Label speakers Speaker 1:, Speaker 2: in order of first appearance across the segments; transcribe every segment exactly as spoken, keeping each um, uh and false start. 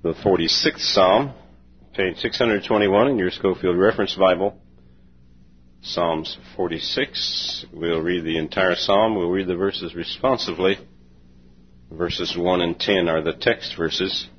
Speaker 1: the forty-sixth Psalm, page six hundred twenty-one in your Schofield Reference Bible. Psalms forty-six. We'll read the entire psalm. We'll read the verses responsively. Verses one and ten are the text verses.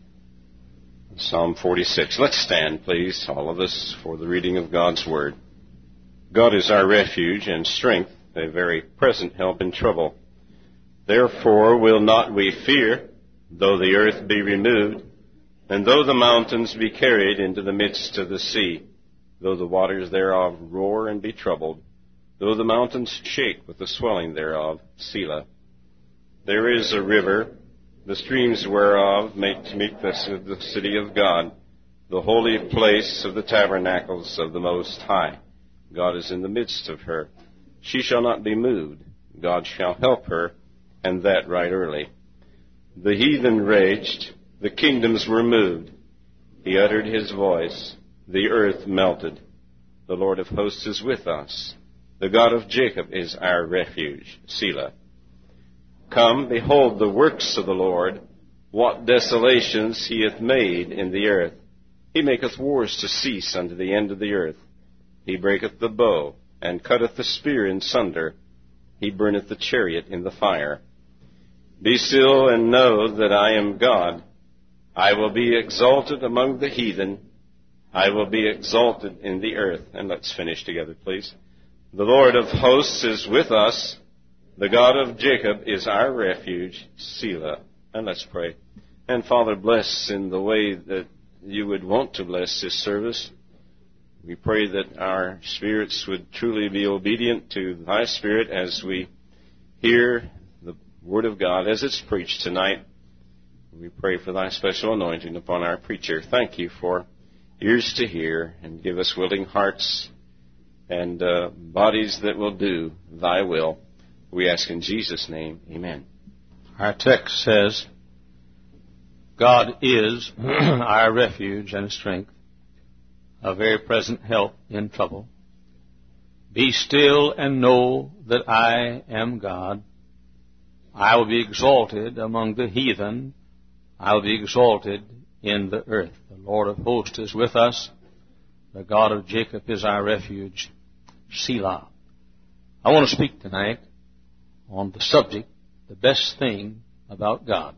Speaker 1: Psalm forty-six. Let's stand, please, all of us, for the reading of God's Word. God is our refuge and strength, a very present help in trouble. Therefore will not we fear, though the earth be removed, and though the mountains be carried into the midst of the sea, though the waters thereof roar and be troubled, though the mountains shake with the swelling thereof. Selah. There is a river, the streams whereof make to meet the, the city of God, the holy place of the tabernacles of the Most High. God is in the midst of her. She shall not be moved. God shall help her, and that right early. The heathen raged, the kingdoms were moved. He uttered his voice, the earth melted. The Lord of hosts is with us. The God of Jacob is our refuge. Selah. Come, behold the works of the Lord, what desolations he hath made in the earth. He maketh wars to cease unto the end of the earth. He breaketh the bow, and cutteth the spear in sunder. He burneth the chariot in the fire. Be still and know that I am God. I will be exalted among the heathen. I will be exalted in the earth. And let's finish together, please. The Lord of hosts is with us. The God of Jacob is our refuge. Selah. And let's pray. And Father, bless in the way that you would want to bless this service. We pray that our spirits would truly be obedient to thy Spirit as we hear the Word of God as it's preached tonight. We pray for thy special anointing upon our preacher. Thank you for ears to hear, and give us willing hearts and uh, bodies that will do thy will. We ask in Jesus' name, amen.
Speaker 2: Our text says, God is our refuge and strength, a very present help in trouble. Be still and know that I am God. I will be exalted among the heathen. I will be exalted in the earth. The Lord of hosts is with us. The God of Jacob is our refuge. Selah. I want to speak tonight on the subject, the best thing about God.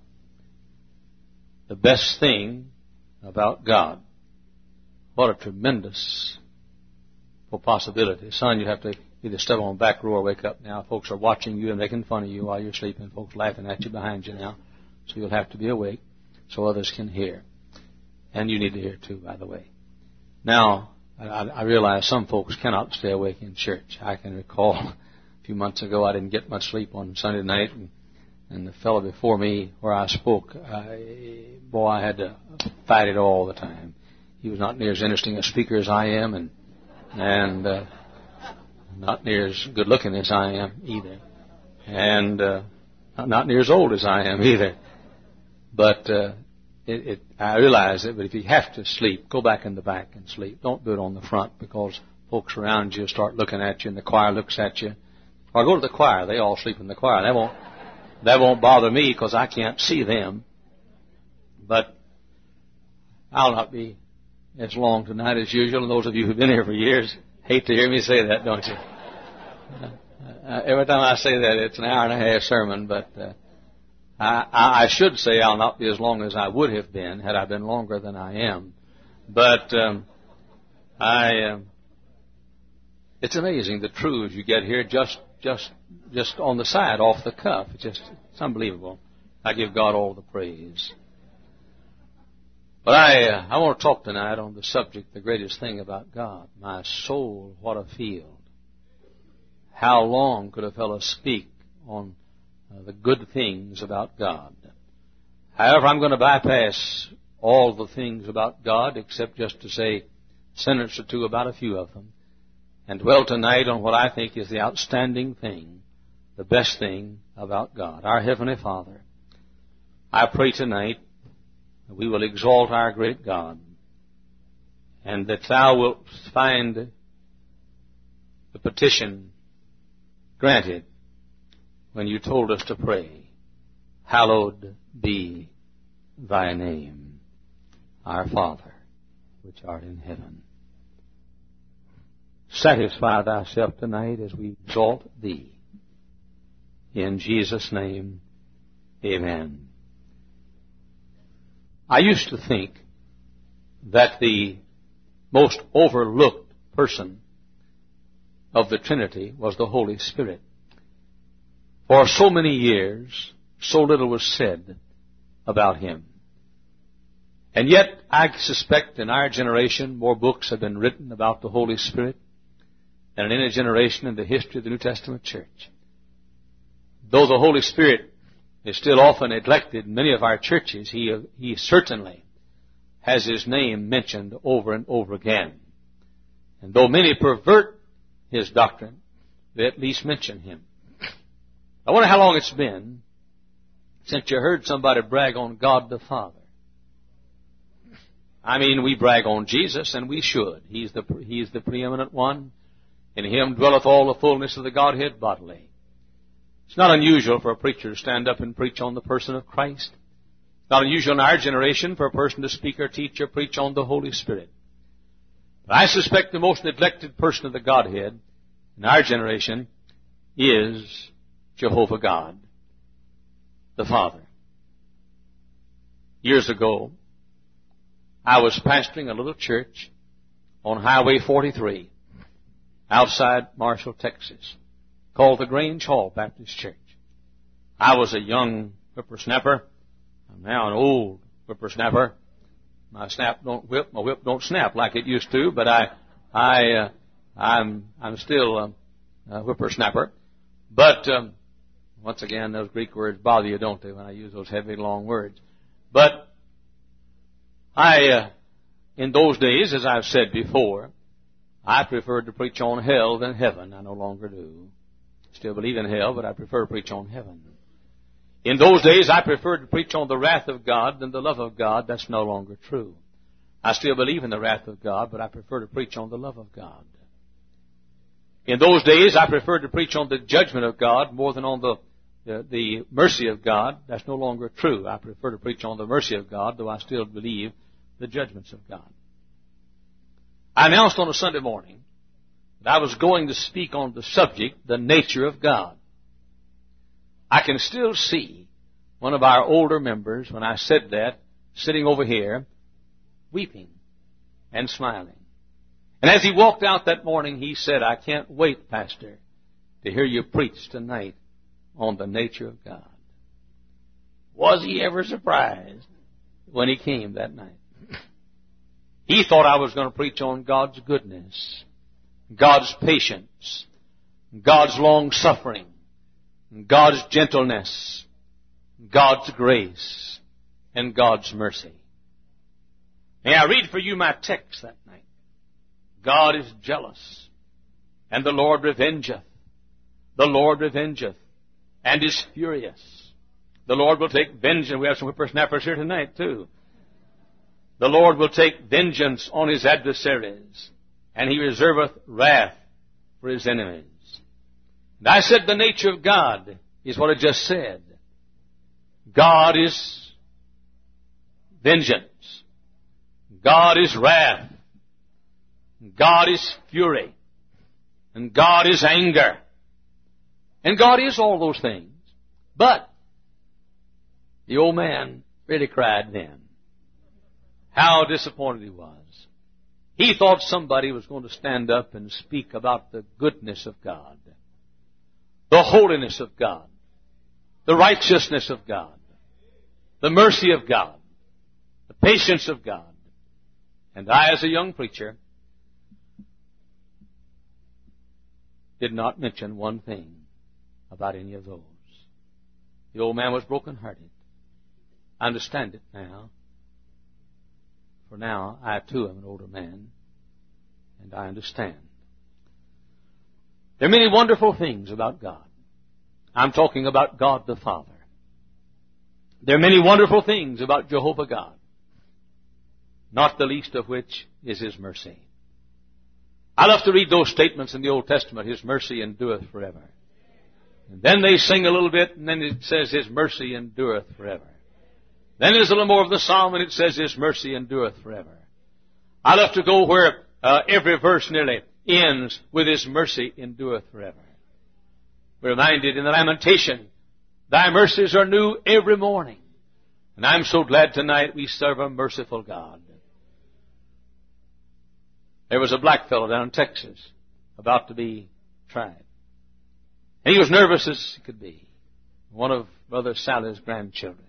Speaker 2: The best thing about God. What a tremendous possibility. Son, you have to either step on the back row or wake up now. Folks are watching you and making fun of you while you're sleeping. Folks laughing at you behind you now. So you'll have to be awake so others can hear. And you need to hear too, by the way. Now, I, I realize some folks cannot stay awake in church. I can recall a few months ago I didn't get much sleep on Sunday night, and, and the fellow before me where I spoke, I, boy, I had to fight it all the time. He was not near as interesting a speaker as I am, and and uh, not near as good looking as I am either, and uh, not near as old as I am either. But uh, it, it, I realize that. But if you have to sleep, go back in the back and sleep. Don't do it on the front, because folks around you start looking at you, and the choir looks at you. Or go to the choir; they all sleep in the choir. That won't that won't bother me because I can't see them. But I'll not be as long tonight as usual. And those of you who've been here for years hate to hear me say that, don't you? Uh, uh, every time I say that, it's an hour and a half sermon, but uh, I, I should say I'll not be as long as I would have been had I been longer than I am. But um, I, um, it's amazing the truths you get here just, just, just on the side, off the cuff. It's just, it's unbelievable. I give God all the praise. But I, uh, I want to talk tonight on the subject, the greatest thing about God. My soul, what a field. How long could a fellow speak on uh, the good things about God? However, I'm going to bypass all the things about God except just to say a sentence or two about a few of them, and dwell tonight on what I think is the outstanding thing, the best thing about God. Our Heavenly Father, I pray tonight we will exalt our great God, and that thou wilt find the petition granted when you told us to pray, hallowed be thy name. Our Father, which art in heaven. Satisfy thyself tonight as we exalt thee. In Jesus' name, amen. I used to think that the most overlooked person of the Trinity was the Holy Spirit. For so many years, so little was said about Him. And yet, I suspect in our generation, more books have been written about the Holy Spirit than in any generation in the history of the New Testament church. Though the Holy Spirit is still often neglected in many of our churches, He, he certainly has His name mentioned over and over again. And though many pervert His doctrine, they at least mention Him. I wonder how long it's been since you heard somebody brag on God the Father. I mean, we brag on Jesus, and we should. He's the, He's the preeminent one. In Him dwelleth all the fullness of the Godhead bodily. It's not unusual for a preacher to stand up and preach on the person of Christ. It's not unusual in our generation for a person to speak or teach or preach on the Holy Spirit. But I suspect the most neglected person of the Godhead in our generation is Jehovah God, the Father. Years ago, I was pastoring a little church on Highway forty-three outside Marshall, Texas, called the Grange Hall Baptist Church. I was a young whippersnapper. I'm now an old whippersnapper. My snap don't whip, my whip don't snap like it used to, but I, I, uh, I'm, I'm still a, a whippersnapper. But um, once again, those Greek words bother you, don't they, when I use those heavy, long words? But I, uh, in those days, as I've said before, I preferred to preach on hell than heaven. I no longer do. Still believe in hell, but I prefer to preach on heaven. In those days, I preferred to preach on the wrath of God than the love of God. That's no longer true. I still believe in the wrath of God, but I prefer to preach on the love of God. In those days, I preferred to preach on the judgment of God more than on the, the, the mercy of God. That's no longer true. I prefer to preach on the mercy of God, though I still believe the judgments of God. I announced on a Sunday morning that I was going to speak on the subject, the nature of God. I can still see one of our older members, when I said that, sitting over here, weeping and smiling. And as he walked out that morning, he said, "I can't wait, Pastor, to hear you preach tonight on the nature of God." Was he ever surprised when he came that night? He thought I was going to preach on God's goodness, God's patience, God's long-suffering, God's gentleness, God's grace, and God's mercy. May I read for you my text that night? God is jealous, and the Lord revengeth. The Lord revengeth, and is furious. The Lord will take vengeance. We have some whippersnappers here tonight, too. The Lord will take vengeance on His adversaries, and He reserveth wrath for His enemies. And I said the nature of God is what I just said. God is vengeance. God is wrath. God is fury. And God is anger. And God is all those things. But the old man really cried then. How disappointed he was. He thought somebody was going to stand up and speak about the goodness of God, the holiness of God, the righteousness of God, the mercy of God, the patience of God. And I, as a young preacher, did not mention one thing about any of those. The old man was broken-hearted. I understand it now. For now, I too am an older man, and I understand. There are many wonderful things about God. I'm talking about God the Father. There are many wonderful things about Jehovah God, not the least of which is His mercy. I love to read those statements in the Old Testament, His mercy endureth forever. And then they sing a little bit, and then it says His mercy endureth forever. Then there's a little more of the psalm, and it says, His mercy endureth forever. I love to go where uh, every verse nearly ends with His mercy endureth forever. We're reminded in the Lamentation, Thy mercies are new every morning. And I'm so glad tonight we serve a merciful God. There was a black fellow down in Texas about to be tried. And he was nervous as he could be. One of Brother Sally's grandchildren.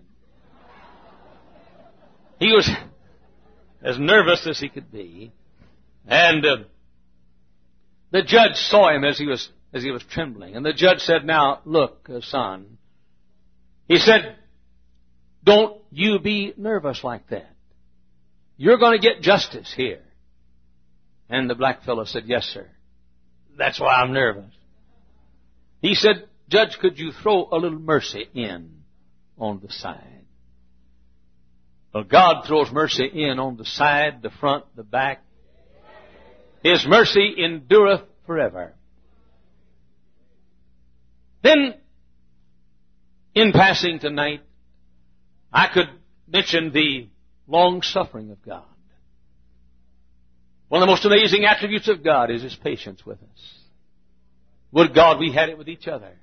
Speaker 2: He was as nervous as he could be. And uh, the judge saw him as he was as he was trembling. And the judge said, Now, look, uh, son. He said, Don't you be nervous like that. You're going to get justice here. And the black fellow said, Yes, sir. That's why I'm nervous. He said, Judge, could you throw a little mercy in on the side? Well, God throws mercy in on the side, the front, the back. His mercy endureth forever. Then, in passing tonight, I could mention the long-suffering of God. One of the most amazing attributes of God is His patience with us. Would God we had it with each other.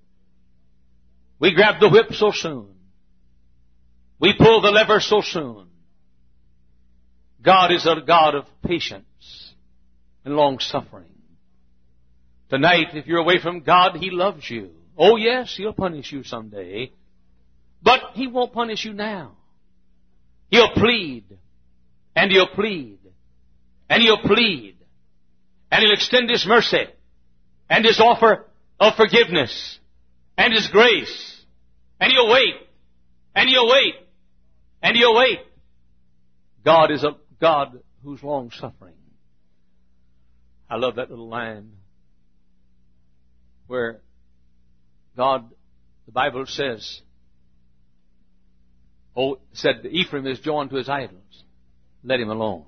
Speaker 2: We grab the whip so soon. We pull the lever so soon. God is a God of patience and long-suffering. Tonight, if you're away from God, He loves you. Oh yes, He'll punish you someday. But He won't punish you now. He'll plead. And He'll plead. And He'll plead. And He'll extend His mercy. And His offer of forgiveness. And His grace. And He'll wait. And He'll wait. And He'll wait. God is a God who's long-suffering. I love that little line where God, the Bible says, oh, said Ephraim is joined to his idols. Let him alone.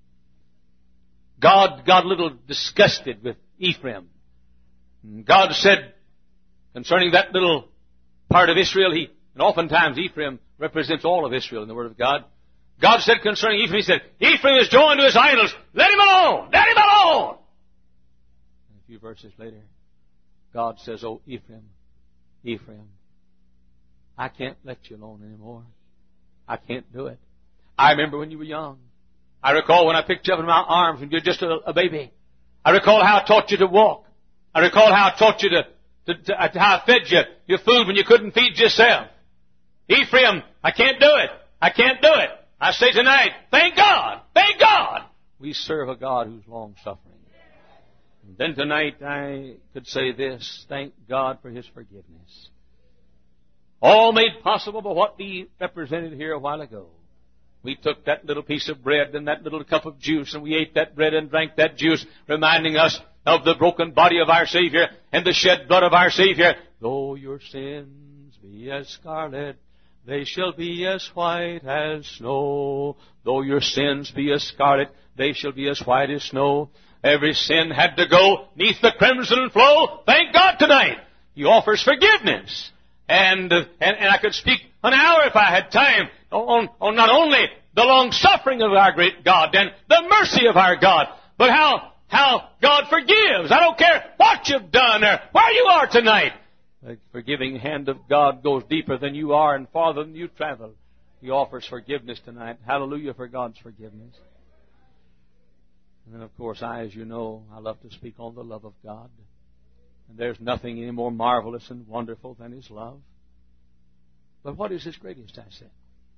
Speaker 2: God got a little disgusted with Ephraim. God said concerning that little part of Israel, he, and oftentimes Ephraim represents all of Israel in the Word of God. God said concerning Ephraim, He said, Ephraim is joined to his idols. Let him alone! Let him alone! And a few verses later, God says, Oh, Ephraim, Ephraim, I can't let you alone anymore. I can't do it. I remember when you were young. I recall when I picked you up in my arms when you were just a, a baby. I recall how I taught you to walk. I recall how I taught you to, to, to, how I fed you your food when you couldn't feed yourself. Ephraim, I can't do it. I can't do it. I say tonight, thank God, thank God. We serve a God who's long-suffering. And then tonight I could say this, thank God for His forgiveness. All made possible by what we represented here a while ago. We took that little piece of bread and that little cup of juice and we ate that bread and drank that juice, reminding us of the broken body of our Savior and the shed blood of our Savior. Though your sins be as scarlet, they shall be as white as snow. Though your sins be as scarlet, they shall be as white as snow. Every sin had to go neath the crimson flow. Thank God tonight. He offers forgiveness. And, uh, and, and I could speak an hour if I had time on, on not only the long-suffering of our great God and the mercy of our God, but how, how God forgives. I don't care what you've done or where you are tonight. The forgiving hand of God goes deeper than you are and farther than you travel. He offers forgiveness tonight. Hallelujah for God's forgiveness. And then, of course, I, as you know, I love to speak on the love of God. And there's nothing any more marvelous and wonderful than His love. But what is His greatest asset?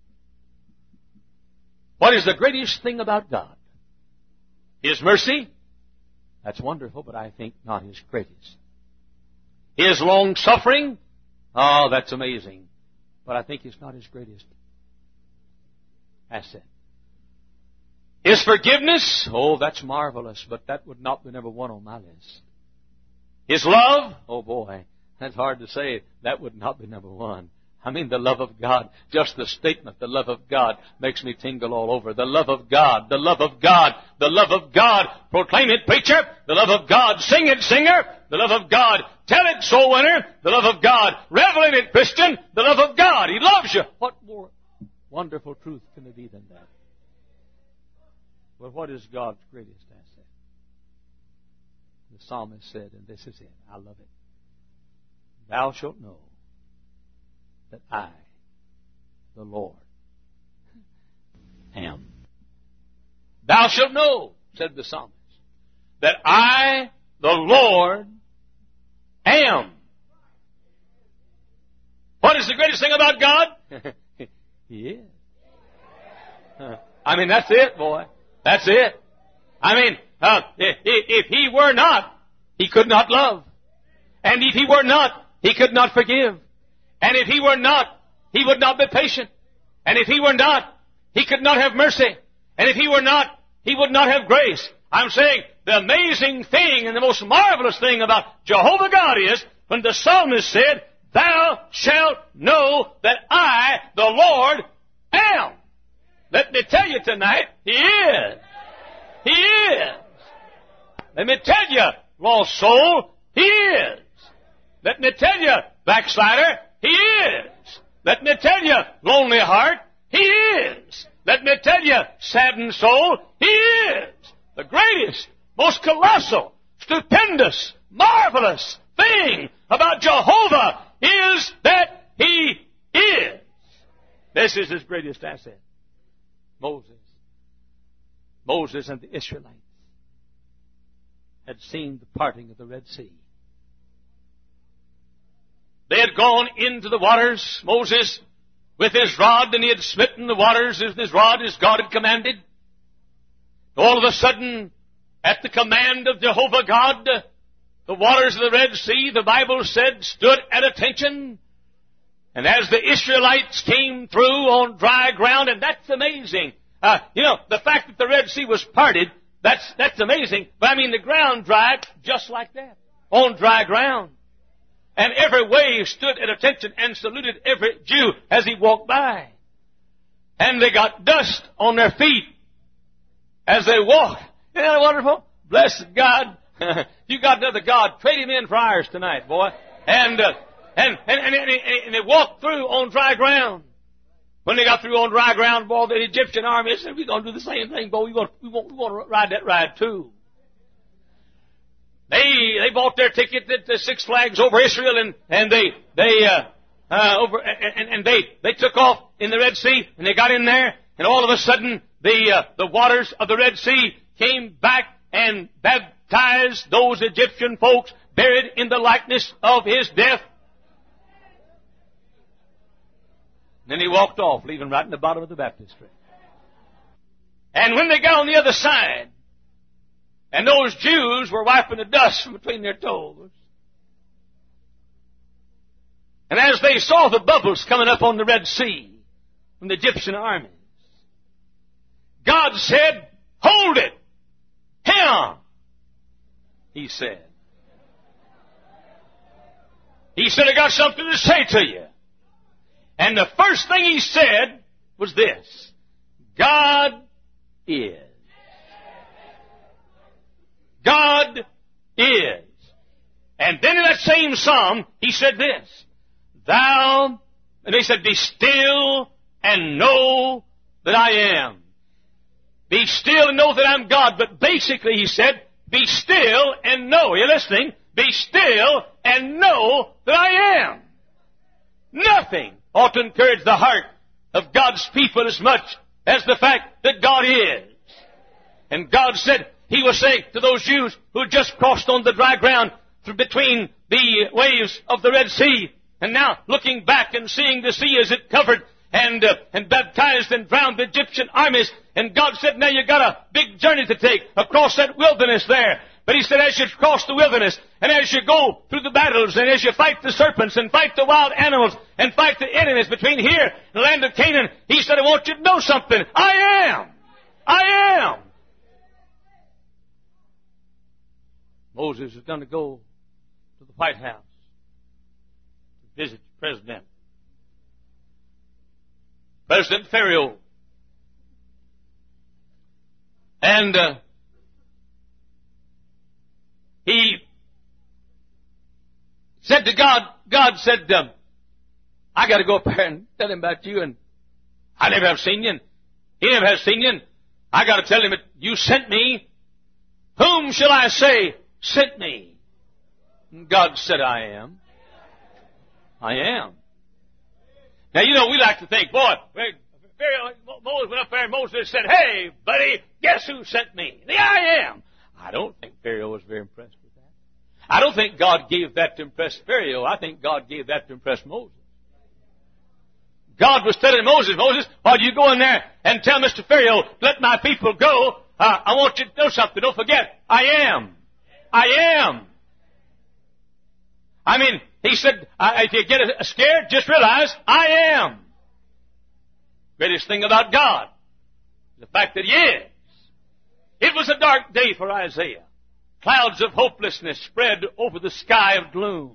Speaker 2: What is the greatest thing about God? His mercy? That's wonderful, but I think not His greatest. His long-suffering? Oh, that's amazing. But I think it's not His greatest asset. His forgiveness? Oh, that's marvelous, but that would not be number one on my list. His love? Oh boy, that's hard to say. That would not be number one. I mean, the love of God. Just the statement, the love of God, makes me tingle all over. The love of God, the love of God, the love of God. Proclaim it, preacher. The love of God. Sing it, singer. The love of God. Tell it, soul winner. The love of God. Revel in it, Christian. The love of God. He loves you. What more wonderful truth can there be than that? But what is God's greatest asset? The psalmist said, and this is it, I love it. Thou shalt know that I, the Lord, am. Thou shalt know, said the psalmist, that I, the Lord, am. What is the greatest thing about God? He is. I mean, that's it, boy. That's it. I mean, uh, if, if He were not, He could not love. And if He were not, He could not forgive. And if He were not, He would not be patient. And if He were not, He could not have mercy. And if He were not, He would not have grace. I'm saying the amazing thing and the most marvelous thing about Jehovah God is when the psalmist said, Thou shalt know that I, the Lord, am. Let me tell you tonight, He is. He is. Let me tell you, lost soul, He is. Let me tell you, backslider, He is. Let me tell you, lonely heart, He is. Let me tell you, saddened soul, He is. The greatest, most colossal, stupendous, marvelous thing about Jehovah is that He is. This is His greatest asset. Moses. Moses and the Israelites had seen the parting of the Red Sea. They had gone into the waters, Moses, with his rod, and he had smitten the waters with his rod as God had commanded. All of a sudden, at the command of Jehovah God, the waters of the Red Sea, the Bible said, stood at attention. And as the Israelites came through on dry ground, and that's amazing. Uh, you know, the fact that the Red Sea was parted, that's, that's amazing. But I mean, the ground dried just like that, on dry ground. And every wave stood at attention and saluted every Jew as he walked by. And they got dust on their feet as they walked. Isn't that wonderful? Bless God. You got another God. Trade Him in for ours tonight, boy. And, uh, and, and, and, and, and they walked through on dry ground. When they got through on dry ground, boy, the Egyptian army said, we're going to do the same thing, boy. We want, we want, we want to ride that ride too. They, they bought their ticket at the Six Flags over Israel, and, and they, they, uh, uh, over, and, and they, they took off in the Red Sea, and they got in there, and all of a sudden, the, uh, the waters of the Red Sea came back and baptized those Egyptian folks buried in the likeness of His death. Then He walked off, leaving right in the bottom of the baptistry. And when they got on the other side, and those Jews were wiping the dust from between their toes, and as they saw the bubbles coming up on the Red Sea from the Egyptian armies, God said, hold it! Him! He said. He said, I got something to say to you. And the first thing He said was this: God is. God is. And then in that same psalm, He said this: Thou, and He said, be still and know that I am. Be still and know that I'm God. But basically He said, be still and know. Are you listening? Be still and know that I am. Nothing ought to encourage the heart of God's people as much as the fact that God is. And God said, He was saying to those Jews who had just crossed on the dry ground through between the waves of the Red Sea, and now looking back and seeing the sea as it covered and uh, and baptized and drowned the Egyptian armies. And God said, now you've got a big journey to take across that wilderness there. But He said, as you cross the wilderness, and as you go through the battles, and as you fight the serpents, and fight the wild animals, and fight the enemies between here and the land of Canaan, He said, I want you to know something. I am. I am. Moses is going to go to the White House to visit the president. President Pharaoh. And uh, he said to God, God said, um, I got to go up there and tell him about you, and I never have seen you. He never has seen you. I got to tell him that you sent me. Whom shall I say sent me? And God said, I am. I am. Now, you know, we like to think, boy, Moses went up there and Moses said, hey, buddy, guess who sent me? The I am. I don't think Pharaoh was very impressed with that. I don't think God gave that to impress Pharaoh. I think God gave that to impress Moses. God was telling Moses, Moses, while you go in there and tell Mister Pharaoh, let my people go, uh, I want you to know something. Don't forget, I am. I am. I mean, he said, if you get scared, just realize, I am. Greatest thing about God, the fact that He is. It was a dark day for Isaiah. Clouds of hopelessness spread over the sky of gloom.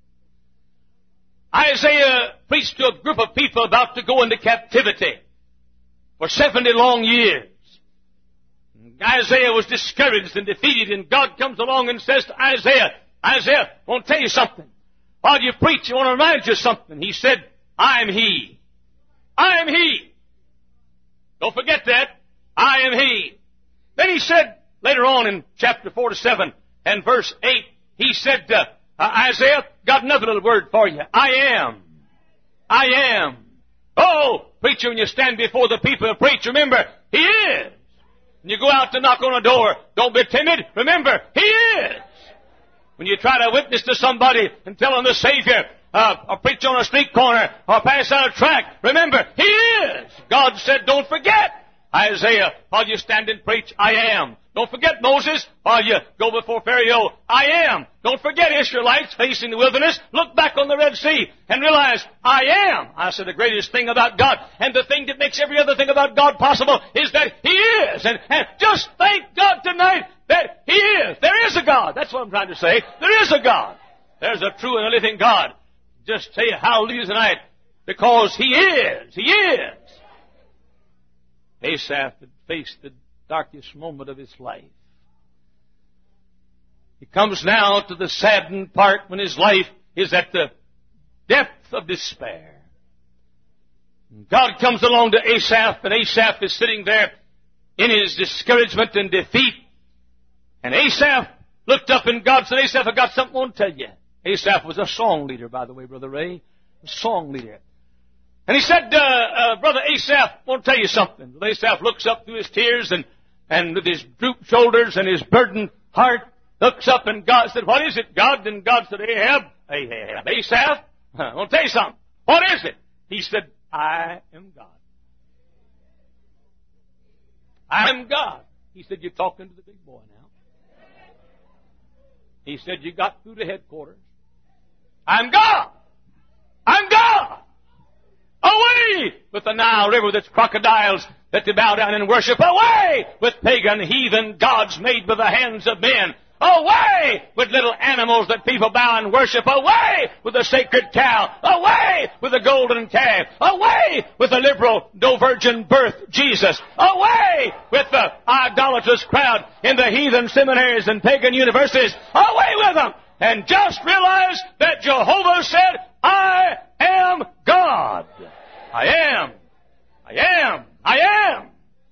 Speaker 2: Isaiah preached to a group of people about to go into captivity for seventy long years. Isaiah was discouraged and defeated, and God comes along and says to Isaiah, Isaiah, I want to tell you something. While you preach, I want to remind you of something. He said, I am He. I am He. Don't forget that. I am He. Then he said, later on in chapter forty-seven and verse eight, he said, uh, uh, Isaiah, got another little word for you. I am. I am. Oh, preacher, when you stand before the people and preach, remember, He is. When you go out to knock on a door, don't be timid. Remember, He is. When you try to witness to somebody and tell them the Savior, uh, or preach on a street corner, or pass out a tract, remember, He is. God said, don't forget. Isaiah, while you stand and preach, I am. Don't forget Moses, while you go before Pharaoh, I am. Don't forget Israelites facing the wilderness. Look back on the Red Sea and realize, I am. I said the greatest thing about God, and the thing that makes every other thing about God possible, is that He is. And, and just thank God tonight that He is. There is a God. That's what I'm trying to say. There is a God. There's a true and a living God. Just say hallelujah tonight, because He is. He is. Asaph had faced the darkest moment of his life. He comes now to the saddened part when his life is at the depth of despair. God comes along to Asaph, and Asaph is sitting there in his discouragement and defeat. And Asaph looked up, and God said, Asaph, I got something I want to tell you. Asaph was a song leader, by the way, Brother Ray. A song leader. And he said, uh, uh, Brother Asaph, I want to tell you something. Asaph looks up through his tears and, and with his drooped shoulders and his burdened heart, looks up, and God said, what is it, God? And God said, Ahab, Ahab, Asaph, I want to tell you something. What is it? He said, I am God. I am God. He said, you're talking to the big boy now. He said, you got through to headquarters. I'm God. I'm God. Away with the Nile River that's crocodiles that they bow down and worship. Away with pagan, heathen gods made with the hands of men. Away with little animals that people bow and worship. Away with the sacred cow. Away with the golden calf. Away with the liberal, no virgin birth Jesus. Away with the idolatrous crowd in the heathen seminaries and pagan universities. Away with them. And just realize that Jehovah said, I am God. I am. I am. I am.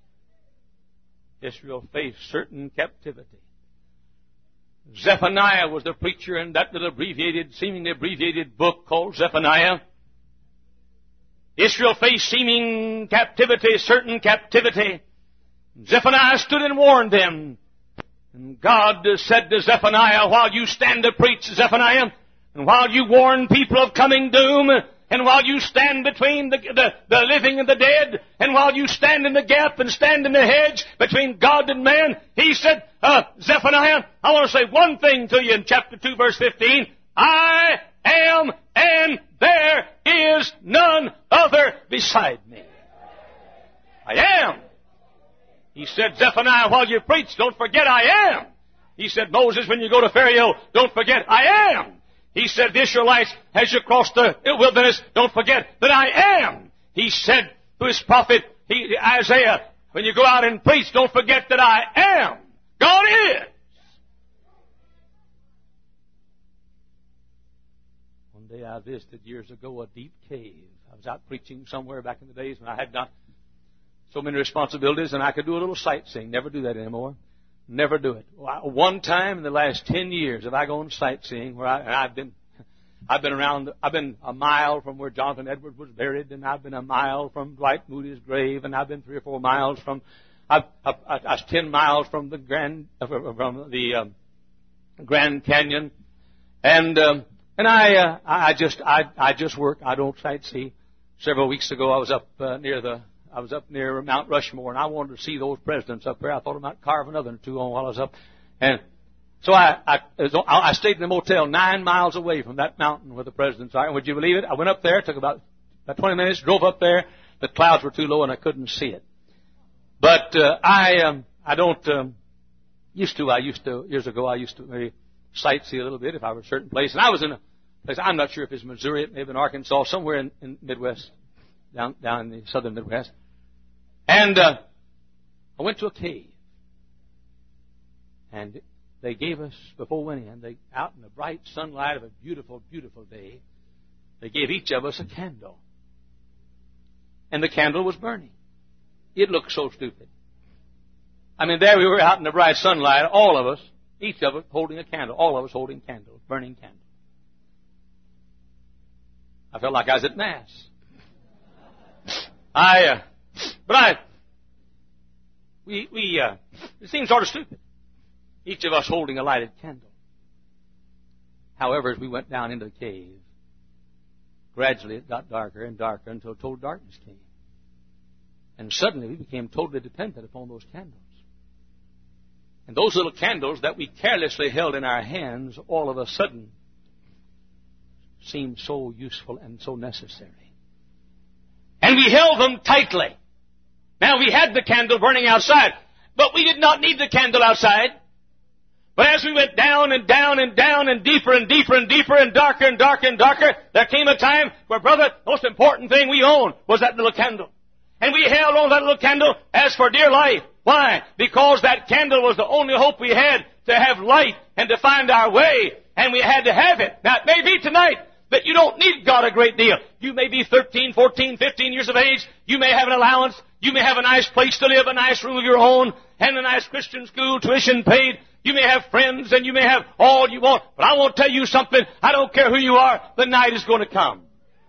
Speaker 2: Israel faced certain captivity. Zephaniah was the preacher in that little abbreviated, seemingly abbreviated book called Zephaniah. Israel faced seeming captivity, certain captivity. Zephaniah stood and warned them. And God said to Zephaniah, while you stand to preach, Zephaniah, and while you warn people of coming doom, and while you stand between the, the, the living and the dead, and while you stand in the gap and stand in the hedge between God and man, He said, uh, Zephaniah, I want to say one thing to you in chapter two, verse fifteen. I am, and there is none other beside me. I am. He said, Zephaniah, while you preach, don't forget I am. He said, Moses, when you go to Pharaoh, don't forget I am. He said, the Israelites, as you cross the wilderness, don't forget that I am. He said to his prophet, he, Isaiah, when you go out and preach, don't forget that I am. God is. One day I visited years ago a deep cave. I was out preaching somewhere back in the days when I had not so many responsibilities and I could do a little sightseeing. Never do that anymore. Never do it. One time in the last ten years have I gone sightseeing where I, and I've been, I've been around, I've been a mile from where Jonathan Edwards was buried, and I've been a mile from Dwight Moody's grave, and I've been three or four miles from, I've, I, I, I was ten miles from the Grand, from the um, Grand Canyon, and um, and I, uh, I just, I, I just work. I don't sightsee. Several weeks ago, I was up uh, near the, I was up near Mount Rushmore, and I wanted to see those presidents up there. I thought I might carve another two on while I was up, and so I, I, I stayed in a motel nine miles away from that mountain where the presidents are. And would you believe it? I went up there, took about, about twenty minutes, drove up there. The clouds were too low and I couldn't see it. But uh, I, um, I don't um, used to. I used to years ago. I used to maybe sightsee a little bit if I were a certain place. And I was in a place. I'm not sure if it's Missouri, it may have been Arkansas, somewhere in, in Midwest, down down in the southern Midwest. And uh, I went to a cave, and they gave us, before we went in, they, out in the bright sunlight of a beautiful, beautiful day, they gave each of us a candle. And the candle was burning. It looked so stupid. I mean, there we were out in the bright sunlight, all of us, each of us holding a candle, all of us holding candles, burning candles. I felt like I was at Mass. I, uh, but I, we, we, uh, it seemed sort of stupid. Each of us holding a lighted candle. However, as we went down into the cave, gradually it got darker and darker until total darkness came. And suddenly we became totally dependent upon those candles. And those little candles that we carelessly held in our hands all of a sudden seemed so useful and so necessary. And we held them tightly. Now we had the candle burning outside, but we did not need the candle outside. But as we went down and down and down and deeper and deeper and deeper and darker and darker and darker, there came a time where, brother, the most important thing we owned was that little candle. And we held on that little candle as for dear life. Why? Because that candle was the only hope we had to have light and to find our way. And we had to have it. Now, it may be tonight that you don't need God a great deal. You may be thirteen, fourteen, fifteen years of age. You may have an allowance. You may have a nice place to live, a nice room of your own, and a nice Christian school, tuition paid. You may have friends and you may have all you want. But I want to tell you something. I don't care who you are. The night is going to come.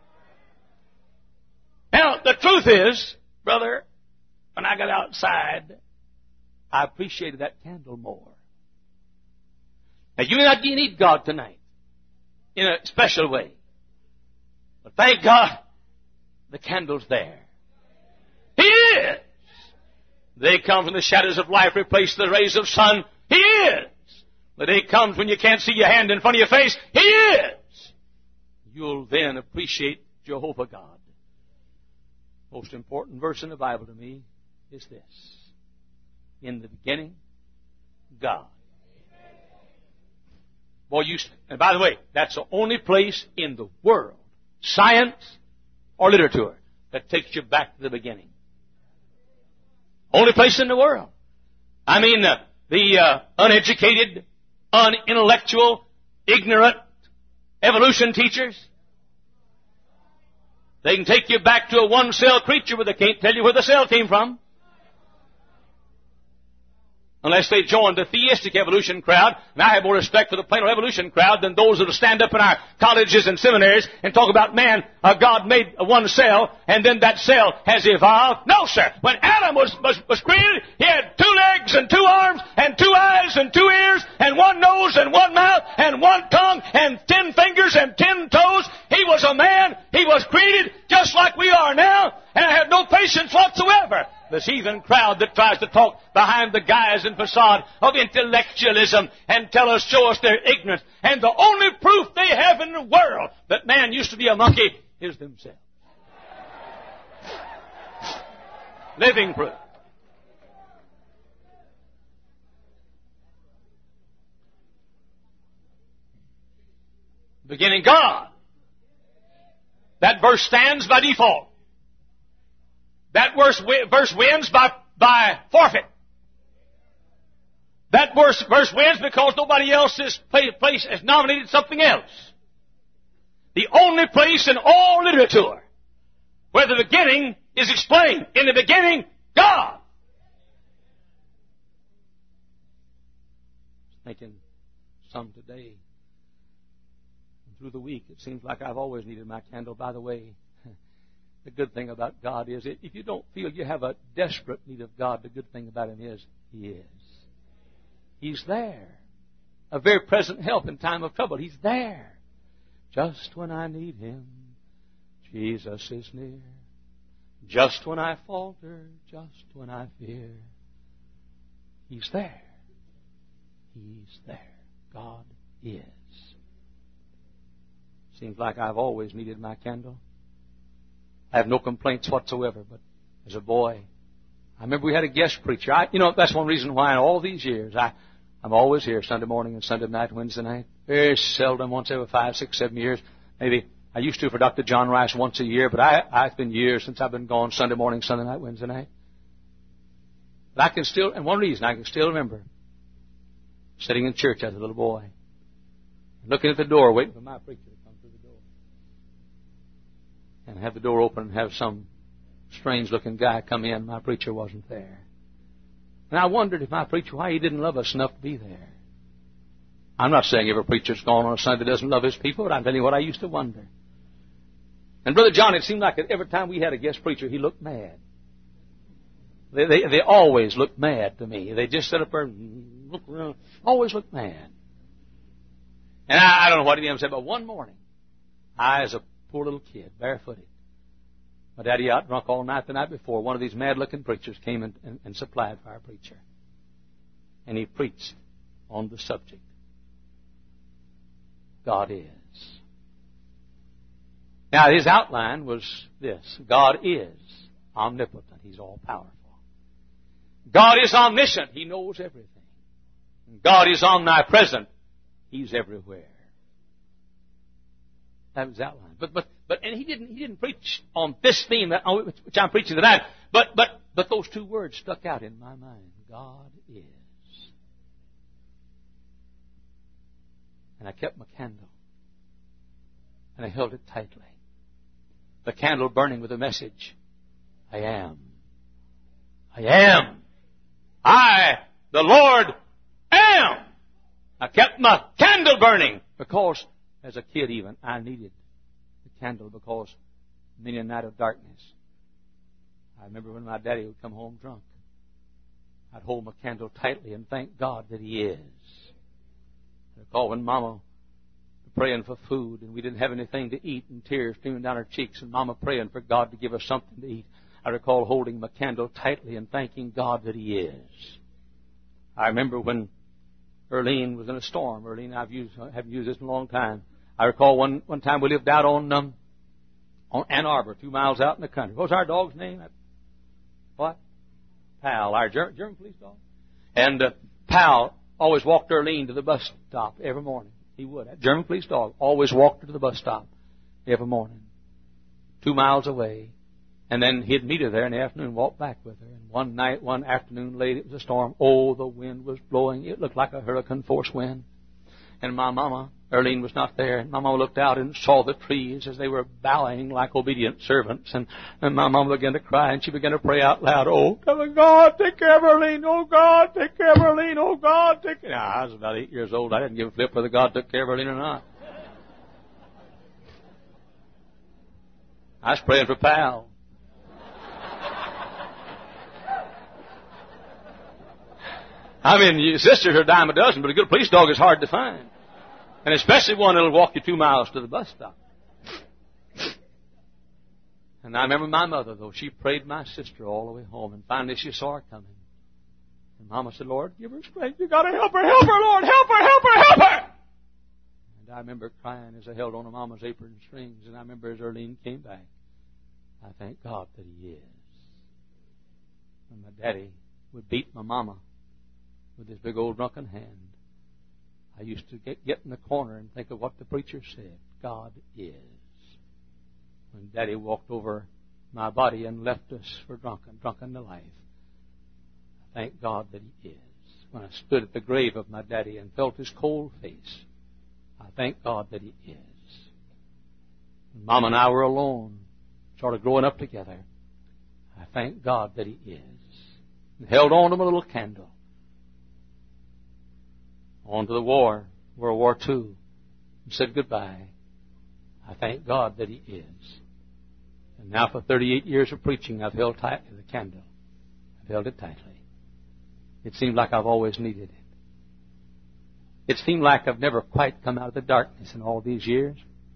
Speaker 2: Now, the truth is, brother, when I got outside, I appreciated that candle more. Now, you may not need God tonight in a special way. But thank God, the candle's there. He is. They come from the shadows of life, replace the rays of sun. He is. The day comes when you can't see your hand in front of your face. He is. You'll then appreciate Jehovah God. Most important verse in the Bible to me is this. In the beginning, God. Boy, you, and by the way, that's the only place in the world, science or literature, that takes you back to the beginning. Only place in the world. I mean, uh, the uh, uneducated, unintellectual, ignorant evolution teachers, they can take you back to a one-cell creature, but they can't tell you where the cell came from. Unless they join the theistic evolution crowd. And I have more respect for the plain evolution crowd than those that will stand up in our colleges and seminaries and talk about man, uh, God made one cell, and then that cell has evolved. No, sir. When Adam was, was, was created, he had two legs and two arms and two eyes and two ears and one nose and one mouth and one tongue and ten fingers and ten toes. He was a man. He was created just like we are now. And I have no patience whatsoever. This heathen crowd that tries to talk behind the guise and facade of intellectualism and tell us, show us their ignorance. And the only proof they have in the world that man used to be a monkey is themselves. Living proof. Beginning God. That verse stands by default. That verse, verse wins by, by forfeit. That verse, verse wins because nobody else's place has nominated something else. The only place in all literature where the beginning is explained. In the beginning, God. Thinking some today. Through the week, it seems like I've always needed my candle. By the way, the good thing about God is if you don't feel you have a desperate need of God, the good thing about Him is He is. He's there. A very present help in time of trouble. He's there. Just when I need Him, Jesus is near. Just when I falter, just when I fear, He's there. He's there. God is. Seems like I've always needed my candle. I have no complaints whatsoever, but as a boy, I remember we had a guest preacher. I, you know, that's one reason why in all these years, I, I'm always here Sunday morning and Sunday night, Wednesday night. Very seldom, once every five, six, seven years. Maybe I used to for Doctor John Rice once a year, but I, I, it's been years since I've been gone Sunday morning, Sunday night, Wednesday night. But I can still, and one reason I can still remember sitting in church as a little boy, looking at the door, waiting for my preacher to come through the door. And have the door open and have some strange-looking guy come in. My preacher wasn't there. And I wondered if my preacher, why he didn't love us enough to be there. I'm not saying every preacher's gone on a Sunday that doesn't love his people, but I'm telling you what I used to wonder. And Brother John, it seemed like every time we had a guest preacher, he looked mad. They, they, they always looked mad to me. They just sit up there and look around, always looked mad. And I, I don't know what he said, but one morning, I, as a poor little kid, barefooted, my daddy out drunk all night the night before, one of these mad-looking preachers came and, and, and supplied for our preacher. And he preached on the subject. God is. Now, his outline was this. God is omnipotent. He's all-powerful. God is omniscient. He knows everything. God is omnipresent. He's everywhere. That was outlined. But but but and he didn't he didn't preach on this theme that which I'm preaching tonight. But but but those two words stuck out in my mind. God is. And I kept my candle. And I held it tightly. The candle burning with a message. I am. I am. I, the Lord, am. I kept my candle burning because, as a kid even, I needed the candle because many a night of darkness. I remember when my daddy would come home drunk. I'd hold my candle tightly and thank God that He is. I recall when Mama was praying for food and we didn't have anything to eat and tears streaming down her cheeks and Mama praying for God to give us something to eat. I recall holding my candle tightly and thanking God that He is. I remember when Earlene was in a storm. Earlene, I've used, I haven't used this in a long time. I recall one, one time we lived out on, um, on Ann Arbor, two miles out in the country. What was our dog's name? What? Pal, our German, German police dog. And uh, Pal always walked Earlene to the bus stop every morning. He would. That German police dog always walked her to the bus stop every morning. Two miles away. And then he'd meet her there in the afternoon and walk back with her. And one night, one afternoon late, it was a storm. Oh, the wind was blowing. It looked like a hurricane force wind. And my mama, Earlene, was not there. And my mama looked out and saw the trees as they were bowing like obedient servants. And, and my mama began to cry and she began to pray out loud. Oh, God, take care of Earlene. Oh, God, take care of Earlene. Oh, God, take care. Now, I was about eight years old. I didn't give a flip whether God took care of Earlene or not. I was praying for Pal. I mean, your sisters are a dime a dozen, but a good police dog is hard to find. And especially one that will walk you two miles to the bus stop. And I remember my mother, though. She prayed my sister all the way home. And finally she saw her coming. And Mama said, Lord, give her strength. You got to help her. Help her, Lord. Help her, help her, help her. And I remember crying as I held on to Mama's apron strings. And I remember as Earlene came back, I thank God that He is. When my daddy would beat my mama with his big old drunken hand, I used to get, get in the corner and think of what the preacher said. God is. When Daddy walked over my body and left us for drunken, drunken to life, I thank God that He is. When I stood at the grave of my daddy and felt his cold face, I thank God that He is. When Mom and I were alone, sort of growing up together. I thank God that He is. And held on to my little candle. On to the war, World War Two, and said goodbye. I thank God that He is. And now for thirty-eight years of preaching, I've held tight to the candle. I've held it tightly. It seemed like I've always needed it. It seemed like I've never quite come out of the darkness in all these years.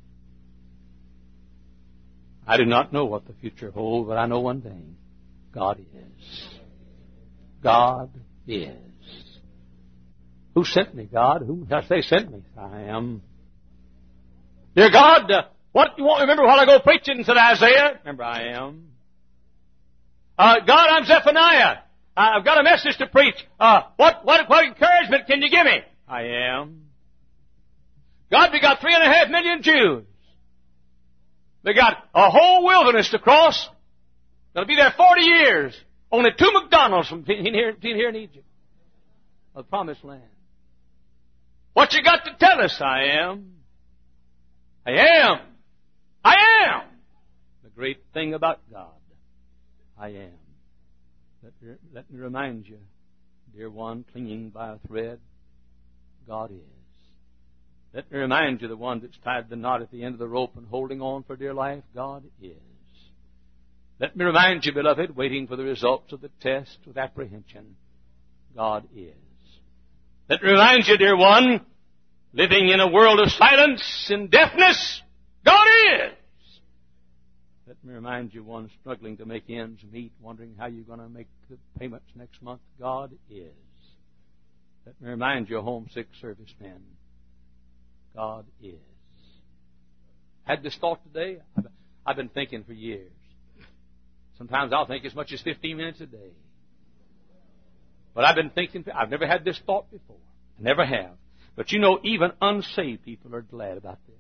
Speaker 2: I do not know what the future holds, but I know one thing. God is. God is. Who sent me, God? Who I say sent me? I am. Dear God, uh, what you want? Remember while I go preaching, said Isaiah. Remember, I am. Uh, God, I'm Zephaniah. Uh, I've got a message to preach. Uh, what, what, what encouragement can you give me? I am. God, we got three and a half million Jews. They got a whole wilderness to cross. They'll be there forty years. Only two McDonald's from here, here in Egypt. The promised land. What you got to tell us? I am. I am. I am. The great thing about God. I am. Let, let me remind you, dear one clinging by a thread, God is. Let me remind you, the one that's tied the knot at the end of the rope and holding on for dear life, God is. Let me remind you, beloved, waiting for the results of the test with apprehension, God is. Let me remind you, dear one, living in a world of silence and deafness, God is. Let me remind you, one struggling to make ends meet, wondering how you're going to make the payments next month, God is. Let me remind you, homesick servicemen, God is. Had this thought today? I've, I've been thinking for years. Sometimes I'll think as much as fifteen minutes a day. But I've been thinking, I've never had this thought before. I never have. But you know, even unsaved people are glad about this.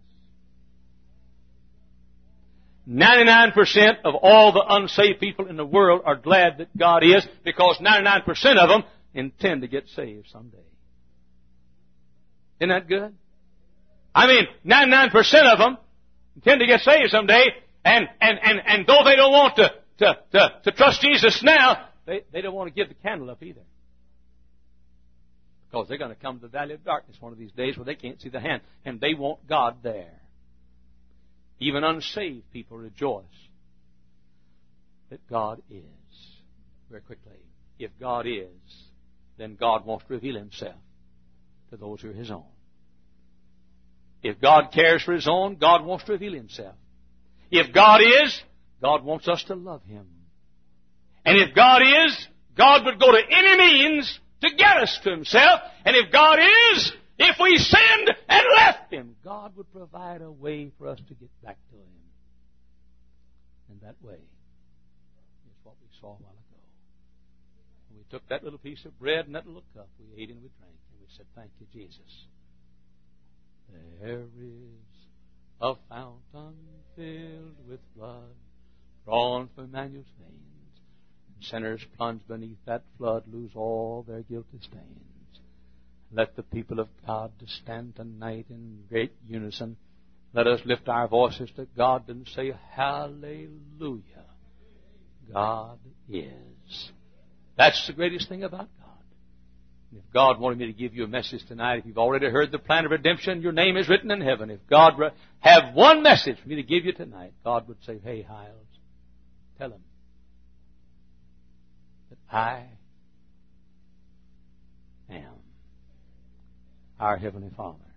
Speaker 2: ninety-nine percent of all the unsaved people in the world are glad that God is, because ninety-nine percent of them intend to get saved someday. Isn't that good? I mean, ninety-nine percent of them intend to get saved someday, and, and, and, and though they don't want to, to, to, to trust Jesus now, they, they don't want to give the candle up either. Because they're going to come to the valley of darkness one of these days where they can't see the hand, and they want God there. Even unsaved people rejoice that God is. Very quickly, if God is, then God wants to reveal Himself to those who are His own. If God cares for His own, God wants to reveal Himself. If God is, God wants us to love Him. And if God is, God would go to any means to get us to Himself. And if God is, if we sinned and left Him, God would provide a way for us to get back to Him. And that way is what we saw a while ago. When we took that little piece of bread and that little cup, we ate and we drank, and we said, "Thank you, Jesus. There is a fountain filled with blood drawn from Emmanuel's veins. And sinners plunged beneath that flood lose all their guilty stains. Let the people of God to stand tonight in great unison. Let us lift our voices to God and say, Hallelujah. God is. That's the greatest thing about God. If God wanted me to give you a message tonight, if you've already heard the plan of redemption, your name is written in heaven. If God re- have one message for me to give you tonight, God would say, "Hey, Hiles, tell him that I am our Heavenly Father."